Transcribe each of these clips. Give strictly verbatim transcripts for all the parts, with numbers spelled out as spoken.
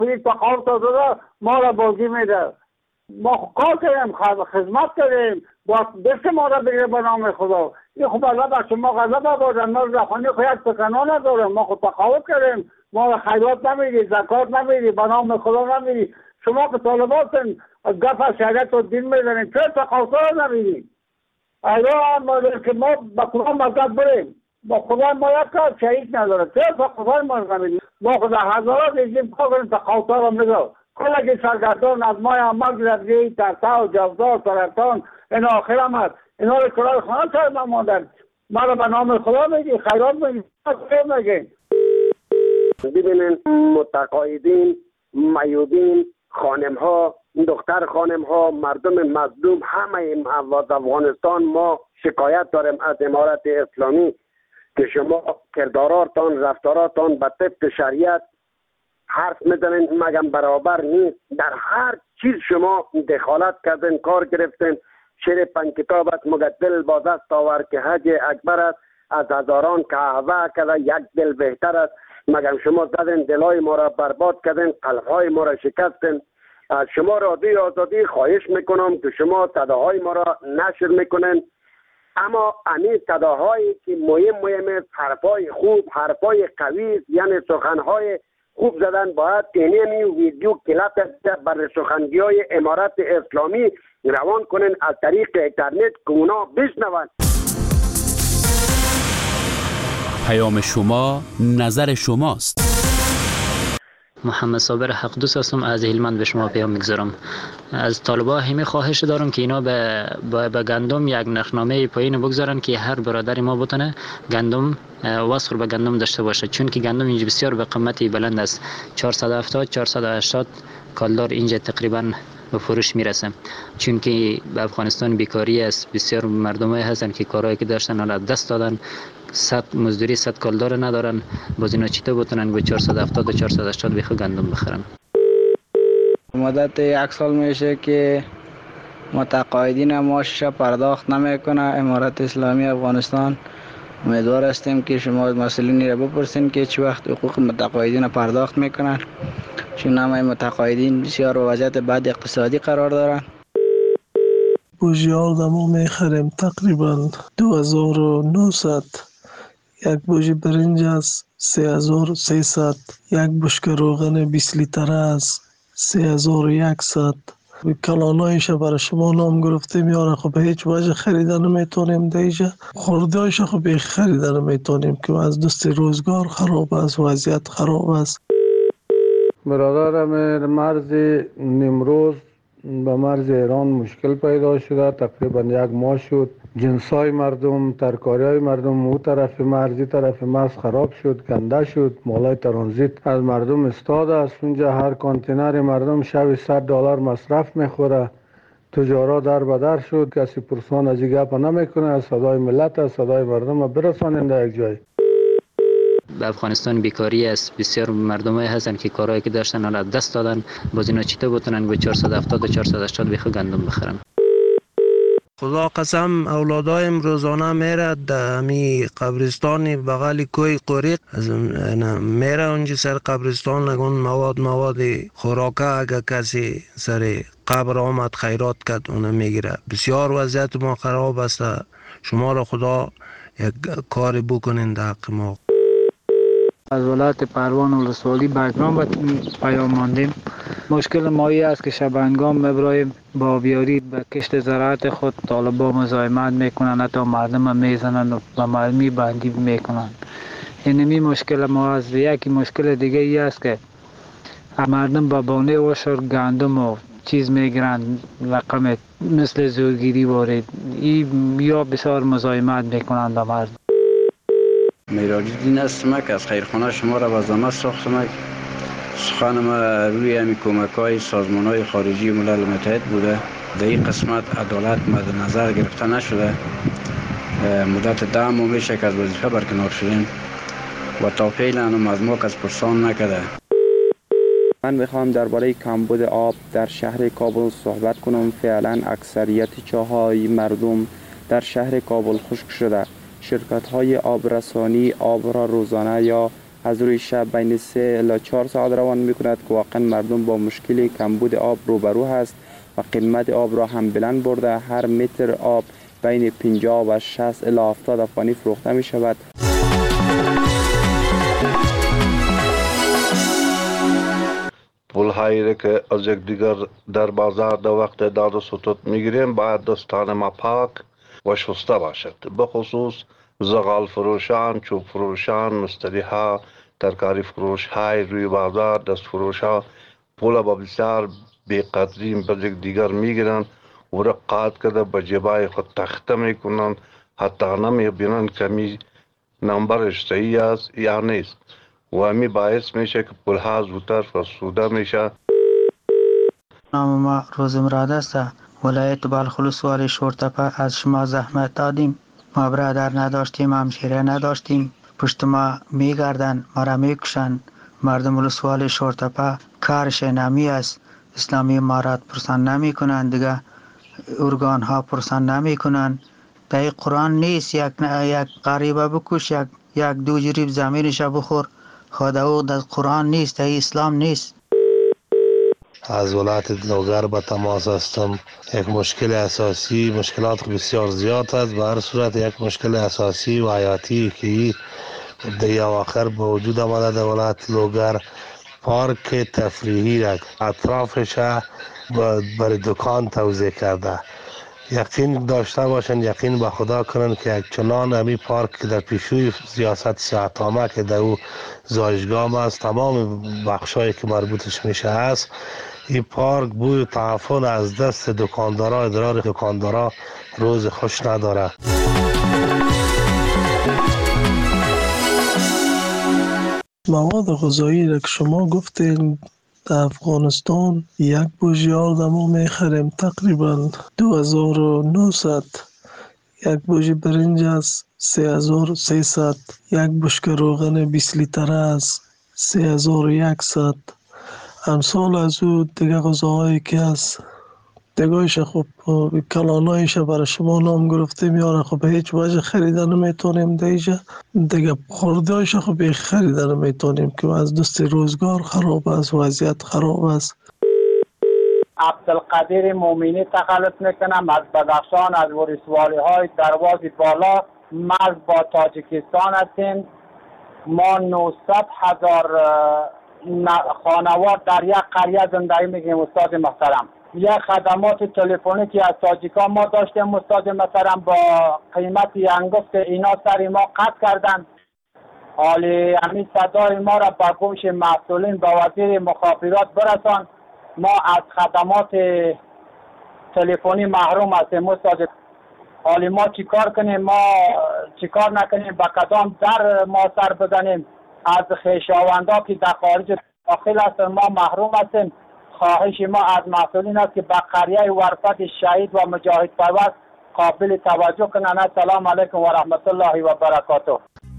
این تقاضا داده ما را بازی میده. ما کار کردیم، خدمت کردیم، با دست ما را بگیره به نام خدا. این خب الله بر شما غضب آوردن. ما رخوانی خود سکنا ندارم، ما خود تقاضا کردیم، ما را خیرات نمیدی، زکات نمیدی، به نام خدا نمیدی. شما که طالباتن گپ از شریعت و دین میزنید، چه تقاضا را نمیدی؟ اینا ما که ما با خدا مدد بریم، با خدا ما یک کار شریک نداره، چه تقاضا ما را نمیدی؟ ما خدا هزارات ایزیم کار کنیم تقاضا را میده. کلا که سرگردان از مای عمل گرفتی ترتا و جوزا سرطان این آخر آمد اینا رو کلای خانه سر نماندن. ما رو به نام خدا میگی خیرات میگی خیر میگی. ببینین متقاعدین، میودین، خانم ها، دختر خانم ها، مردم مظلوم همه از افغانستان ما شکایت داریم از امارت اسلامی که شما کرداراتان رفتاراتان به طبق شریعت حرف میزنین مگم برابر نیست. در هر چیز شما دخالت کردین، کار گرفتین. شعر پنج کتابت مگه دل با دست آور که حج اکبر است، از هزاران کعبه کده یک دل بهتر است. مگم شما زدین دلای ما را برباد کردین، قلبهای ما را شکستین. از شما رادیوی آزادی خواهش میکنم که شما صداهای ما را نشر میکنین، اما امی صداهایی که مهم مهم حرفای خوب، حرفای قوی، یعنی سخنهای خوب زدن باید اینمی ویدیو کلپ بر سخنگی های امارت اسلامی روان کنن از طریق اینترنت که اونا بشنون. پیام شما نظر شماست. محمد صابر حق دوست هستم، از هلمند به شما پیام میگذارم. از طالبا همه خواهش دارم که اینا به به, به گندم یک نرخنامه پایین بگذارن که هر برادر ما بتونه گندم واسخور به گندم داشته باشه، چون که گندم اینجا بسیار به قیمتی بلند است. چهارصد و هفتاد چهارصد و هشتاد کالدار اینجا تقریبا به فروش میرسه، چون که به افغانستان بیکاری است. بسیار مردمایی هستن که کارهایی که داشتن حالا دست دادن، صد مزدوری صد کالدار ندارن، باز اینا چطور بتونن به چهارصد و هفتاد و چهارصد و هشتاد بخو گندم بخرن. مدت یک سال میشه که متقاعدین معاشش پرداخت نمیکنه امارت اسلامی افغانستان. امیدوار هستیم که شما مسئولین را بپرسین که چه وقت حقوق متقاعدین پرداخت میکنن، چون همه متقاعدین بسیار وضعیت بد اقتصادی قرار دارن. بوجیار دمو میخریم تقریبا دو هزار و نهصد، یک بوجی برنج است سه هزار و سیصد، یک بشکه روغن بیست لیتره است سه هزار و یکصد. کلانایش برای شما نام گرفتیم یاره، خب به هیچ وجه خریدن نمیتونیم دیجا، خوردهایش خب به خریدن نمیتونیم که از دست روزگار خراب است، وضعیت خراب است. برادرم مرز نمروز به مرز ایران مشکل پیدا شده، تقریبا یک ماه شد. جنسای مردم، ترکاری مردم او طرف مرزی طرف مرز خراب شد، کنده شد، مالای ترانزیت از مردم استاد است. اونجا هر کانتینر مردم شب صد دلار مصرف میخوره، تجارا در بدر شد، کسی پرسان از این گپ نمیکنه. صدای ملت است، صدای مردم برسانند در یک جای. به افغانستان بیکاری است، بسیار مردمایی هستن که کارهایی که داشتن حالا دست دادن، باز اینا چطور بتونن به چهارصد و هفتاد و چهارصد و هشتاد بخو گندم بخرن. خدا قسم اولادایم روزانه میره دمی قبرستان بغل کوی قریق، میره اونجا سر قبرستان نگون مواد مواد خوراکه اگه کسی سر قبر آمد خیرات کرد اونو میگیره. بسیار وضعیت ما خراب است. شما را خدا یک کاری بکنین در حق ما. از ولایت پروان ولسوالی بگرام و پیام ماندیم. مشکل مایی است که شبنگام مبرایم با آبیاری به کشت زراعت خود طالبا مزاحمت میکنن، حتی مردم میزنن و به مرمی بندی میکنن. اینمی مشکل ما است. یکی مشکل دیگه ای است که مردم با بانه وشر گندم و چیز میگیرن، رقم مثل زورگیری وارد ای یا بسیار مزاحمت میکنن به مردم. میراج‌الدین هستم که از خیرخانه شما را به زحمت ساختم. سخنم روی همی کمک‌های سازمان‌های خارجی ملل متحد بوده. در این قسمت عدالت مد نظر گرفته نشده. مدت ده ماه میشه که از وظیفه برکنار شدیم و تا فعلا هم از ما کس پرسان نکرده. من میخوام درباره کمبود آب در شهر کابل صحبت کنم. فعلا اکثریت چاهای مردم در شهر کابل خشک شده. شرکت‌های آبرسانی آب را روزانه یا از روی شب بین سه الی چهار ساعت روان می کند که واقعا مردم با مشکل کمبود آب روبرو هست و قیمت آب را هم بلند برده. هر متر آب بین پنجاه و شصت الی هفتاد افغانی فروخته می شود. پول هایی که از یک دیگر در بازار در وقت داد و ستود میگیریم باید دستان ما پاک و شسته باشد، بخصوص زغال فروشان، چوب فروشان، مستری ها، ترکاری فروش های روی بازار، دست فروش ها پول با بسیار بیقدری به یک دیگر میگیرن و رقات کرده به جیبای خود تخته میکنن، حتی نمیبینن کمی نمبرش صحیح است یا نیست و همی باعث میشه که پول ها زودتر فرسوده میشه. نام ما روز مراد است. ولایت بلخ والی شورتپه از شما زحمت دادیم. ما برادر نداشتیم، همشیره نداشتیم، پشت ما میگردن، ما را میکشن. مردم ولسوالی شورتپه کارش نمی است. اسلامی امارات پرسان نمی کنن، دیگه ارگان ها پرسان نمی کنن. در قرآن نیست یک یک غریبه بکش، یک یک دو جریب زمینش بخور. خدا او در قرآن نیست، در اسلام نیست. از ولایت لوگر به تماس هستم. یک مشکل اساسی، مشکلات بسیار زیاد است، به هر صورت یک مشکل اساسی و حیاتی که در آخر به وجود آمده در ولایت لوگر، پارک تفریحی را اطرافش برای دکان توزیع کرده. یقین داشته باشند، یقین به خدا کنند که یک چنان همی پارک که در پیشوی سیاست سیاحتامه که در او زایشگاه است، تمام بخشایی که مربوطش میشه است، این پارک بوی تعفن از دست دکاندارا، ادرار دکاندارا روز خوش نداره. مواد غذایی را که شما گفتین در افغانستان یک بوجیار در ما میخریم تقریبا دو هزار و نهصد، یک بوجی برنج است سه هزار و سیصد، یک بشکه روغن بیست لیتره است سه هزار و صد. امثال از او دیگه غذاهایی که هست دیگهش خب کلانایش برای شما نام گرفته میاره، خب به هیچ وجه خریده نمیتونیم دیگه دیگه خوردهایش خب خریده نمیتونیم که از دست روزگار خراب است، وضعیت خراب است. عبدالقدیر مومینی تخلص میکنم از بدخشان، از ولسوالی های درواز بالا، مرز با تاجیکستان هستیم. ما نهصد هزار خانوار در یک قریه زندگی میکنیم استاد محترم. یک خدمات تلفنی که از تاجیکان ما داشتیم استاد محترم با قیمت انگفت اینا سر ما قطع کردن. حالی همین صدای ما را با گوش مسئولین با وزیر مخابرات برسان. ما از خدمات تلفنی محروم هستیم استاد. حالی ما چیکار کنیم؟ ما چیکار نکنیم؟ با کدام در ما سر بزنیم؟ از خویشاوندا که در خارج داخل هستن ما محروم هستیم. خواهش ما از مسئولین است که به قریه ورفت شهید و مجاهد پرور قابل توجه کنند. السلام علیکم و رحمت الله و برکاته.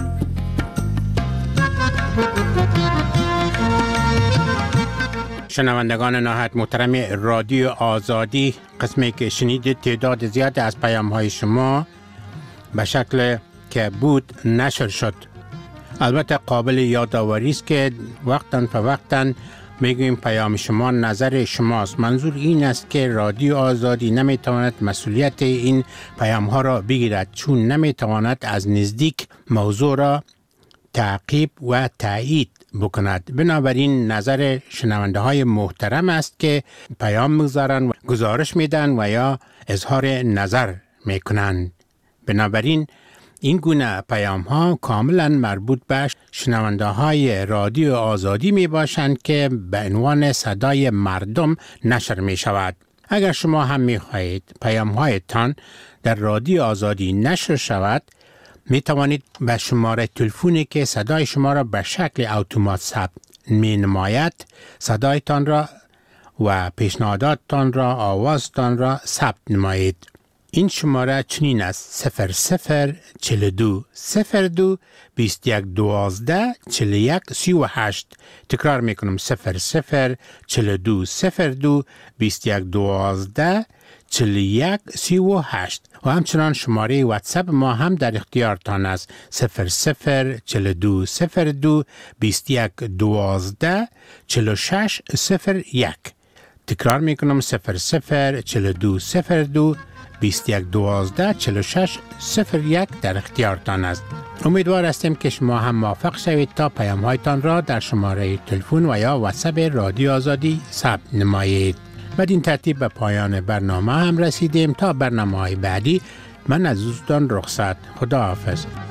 شنوندگان نهایت محترم رادیو آزادی، قسمی که شنیدید تعداد زیاد از پیام های شما به شکل که بود نشر شد. البته قابل یادآوری است که وقتاً فوقتاً میگویم پیام شما نظر شماست. منظور این است که رادیو آزادی نمیتواند مسئولیت این پیام ها را بگیرد، چون نمیتواند از نزدیک موضوع را تعقیب و تایید بکند. بنابراین نظر شنونده های محترم است که پیام میگذارند و گزارش میدن و یا اظهار نظر میکنند. بنابراین این گونه پیام ها کاملا مربوط به شنونده های رادیو آزادی می باشند که به عنوان صدای مردم نشر می شود. اگر شما هم می خواهید پیام هایتان در رادیو آزادی نشر شود، می توانید به شماره تلفنی که صدای شما را به شکل اتومات ثبت می نماید صدایتان را و پیشنهاداتتان را، آوازتان را ثبت نمایید. این شماره چنین است: صفر صفر چل دو صفر دو بیست یک دوازده چل یک سی و هشت. تکرار میکنم: صفر صفر چل دو صفر دو بیست یک دوازده چل یک سی و هشت. و همچنان شماره واتساپ ما هم در اختیارتان است: صفر صفر چل دو صفر دو بیست یک دوازده چل شش صفر یک. تکرار میکنم: صفر صفر چل دو صفر دو بیست یک دوازده چل شش صفر یک در اختیارتان است. امیدوار هستیم که شما هم موفق شوید تا پیام هایتان را در شماره تلفن و یا واتساپ رادیو آزادی ثبت نمایید. بدین ترتیب به پایان برنامه هم رسیدیم. تا برنامه های بعدی من از دوستان رخصت. خدا حافظ.